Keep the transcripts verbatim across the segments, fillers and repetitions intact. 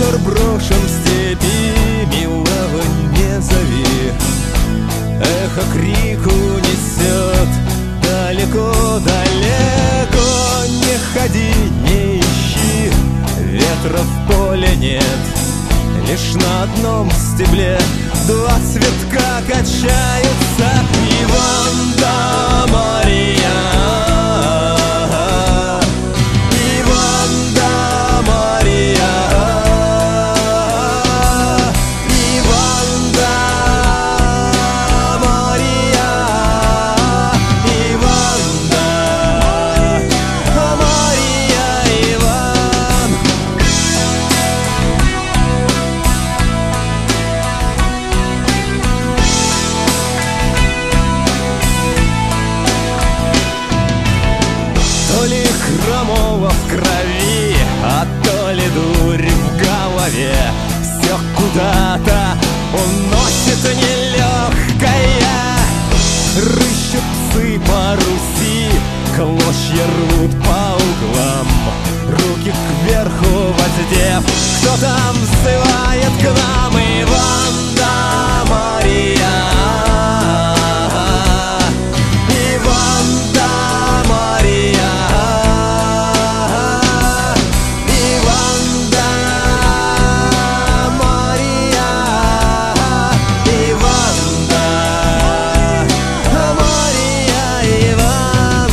Хутор брошен в степи, милого не зови. Эхо крику несет далеко-далеко. Не ходи, не ищи, ветра в поле нет. Лишь на одном стебле два цветка качаются. Иван да Мария, Иван да Мария, Иван да Мария, Иван да Мария, Иван. То ли хромого в крови, а то ли дурь в голове. Все куда-то уносит нелегкая. Рыщут псы по Руси, клочья рвут по углам. Руки кверху воздев, кто там взывает к нам? Иван да Мария, Иван да Мария, Иван да Мария, Иван да Мария, Иван.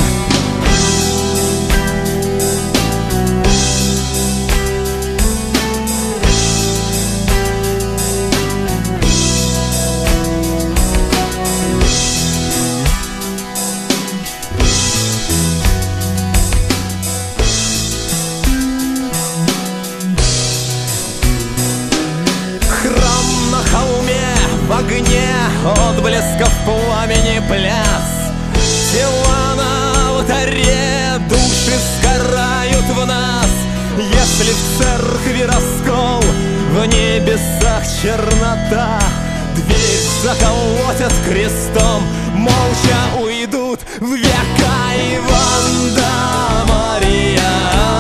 Храм на холме в огне, отблесков пламени пляс. Тела на алтаре, души сгорают в нас. Если в церкви раскол, в небесах чернота, дверь заколотят крестом, молча уйдут в века. Иван да Мария,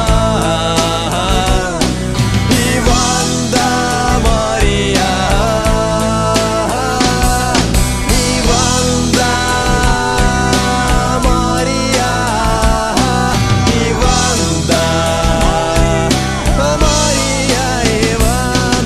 Иван да Мария, Иван да Мария, Иван да Мария, Иван.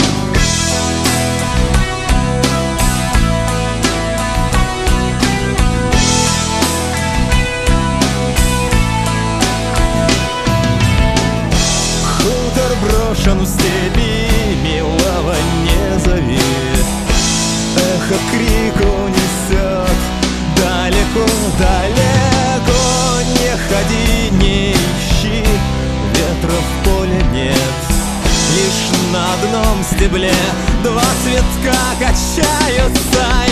Хутор брошен в степи, милого не зови. Эхо крику несет далеко-далеко. Не ходи, не ищи, ветра в поле нет. Лишь на одном стебле два цветка качаются.